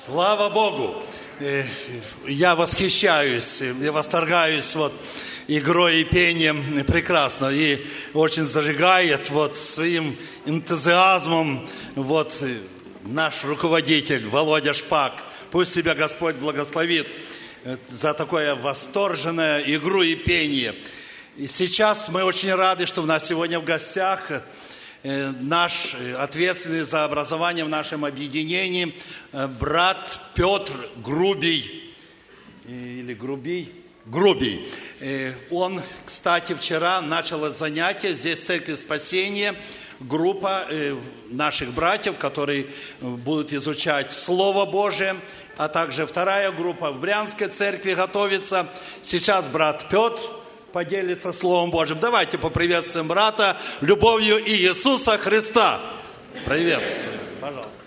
Слава Богу! Я восхищаюсь, я восторгаюсь игрой и пением прекрасно. И очень зажигает своим энтузиазмом наш руководитель Володя Шпак. Пусть тебя Господь благословит за такое восторженное игру и пение. И сейчас мы очень рады, что у нас сегодня в гостях наш ответственный за образование в нашем объединении брат Петр Грубий. Или Грубий. Он, кстати, вчера начал занятие здесь в Церкви Спасения. Группа наших братьев, которые будут изучать Слово Божие. А также вторая группа в Брянской церкви готовится. Сейчас брат Петр поделится Словом Божьим. Давайте поприветствуем брата любовью Иисуса Христа. Приветствую. Пожалуйста.